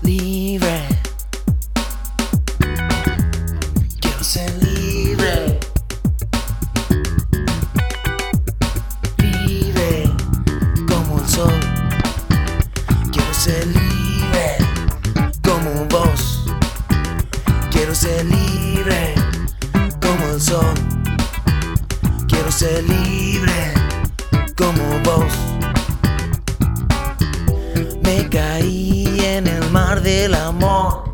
libre. Quiero ser libre. Libre como el sol. Quiero ser libre como vos. Quiero ser libre como el sol. Quiero ser libre como vos. Me caí en el mar del amor.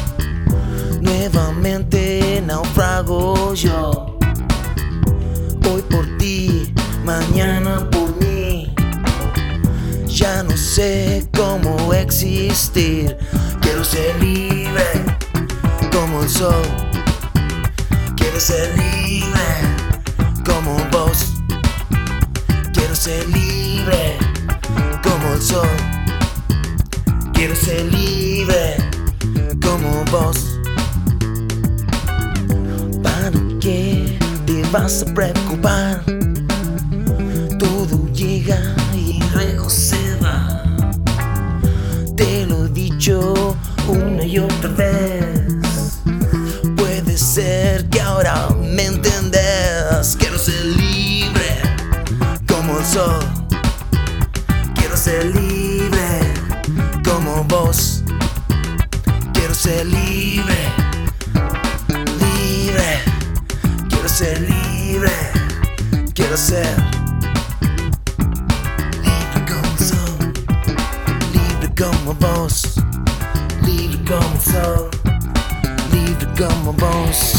Nuevamente naufrago yo. Hoy por ti, mañana por mí. Ya no sé cómo existir. Quiero ser libre como el sol. Quiero ser libre como vos. Quiero ser libre como el sol. Quiero ser libre como vos. ¿Para qué te vas a preocupar? Todo llega y luego se va. Te lo he dicho una y otra vez. Puede ser que ahora me entendés. Quiero ser libre como el sol. Quiero ser libre como vos. Quiero ser libre. Libre. Quiero ser libre. Quiero ser libre como el sol. Libre como vos. Libre como el sol. Libre como vos.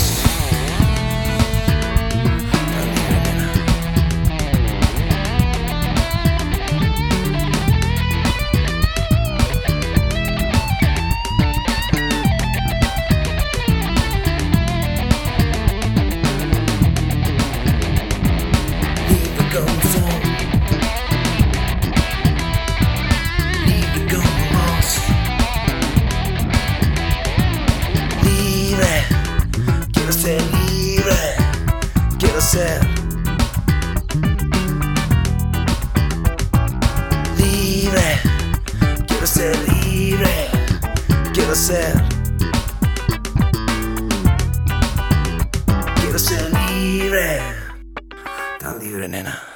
Ser libre, quiero ser libre, quiero ser libre, tan libre, nena.